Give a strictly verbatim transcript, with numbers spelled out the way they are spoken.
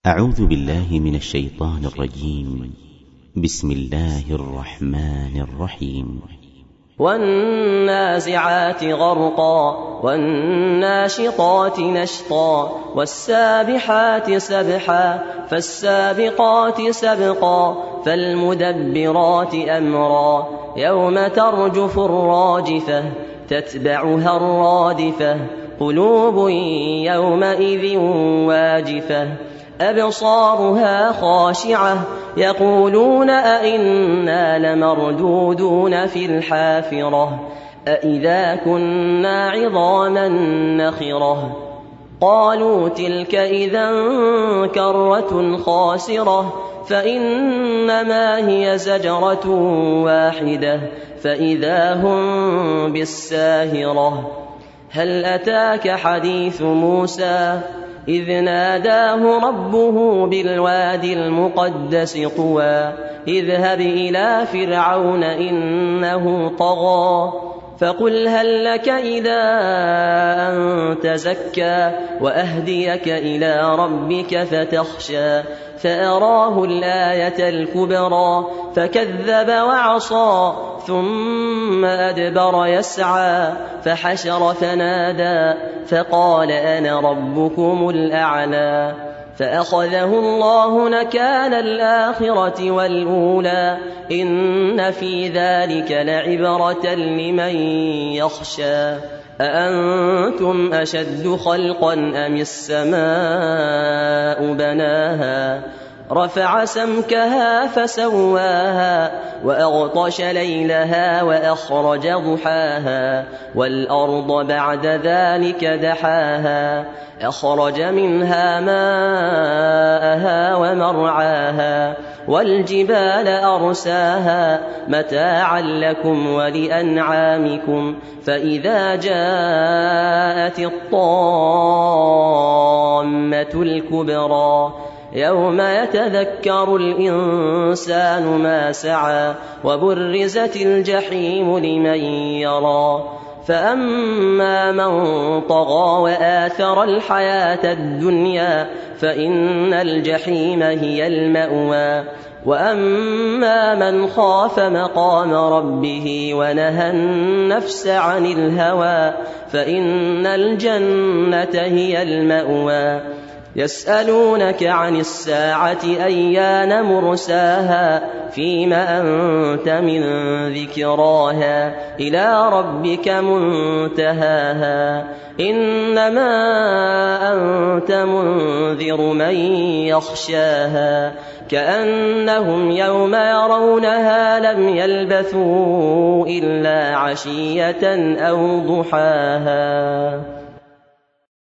أعوذ بالله من الشيطان الرجيم. بسم الله الرحمن الرحيم. والنازعات غرقا والناشطات نشطا والسابحات سبحا فالسابقات سبقا فالمدبرات أمرا يوم ترجف الراجفة تتبعها الرادفة قلوب يومئذ واجفة أبصارها خاشعة يقولون أئنا لمردودون في الحافرة أئذا كنا عظاما نخرة قالوا تلك إذا كرة خاسرة فإنما هي زجرة واحدة فإذا هم بالساهرة هل أتاك حديث موسى إذ ناداه ربه بالوادي المقدس طوى اذهب إلى فرعون إنه طغى فقل هل لك إلى أن تزكى وأهديك إلى ربك فتخشى فأراه الآية الكبرى فكذب وعصى ثم أدبر يسعى فحشر فنادى فقال أنا ربكم الأعلى فأخذه الله نكال الآخرة والأولى إن في ذلك لعبرة لمن يخشى أأنتم أشد خلقا أم السماء بناها رفع سمكها فسواها وأغطش ليلها وأخرج ضحاها والأرض بعد ذلك دحاها أخرج منها ماءها ومرعاها والجبال أرساها متاعا لكم ولأنعامكم فإذا جاءت الطامة الكبرى يوم يتذكر الإنسان ما سعى وبرزت الجحيم لمن يرى فأما من طغى وآثر الحياة الدنيا فإن الجحيم هي المأوى وأما من خاف مقام ربه ونهى النفس عن الهوى فإن الجنة هي المأوى يسألونك عن الساعة أيان مرساها فيم أنت من ذكراها إلى ربك منتهاها إنما أنت منذر من يخشاها كأنهم يوم يرونها لم يلبثوا إلا عشية أو ضحاها.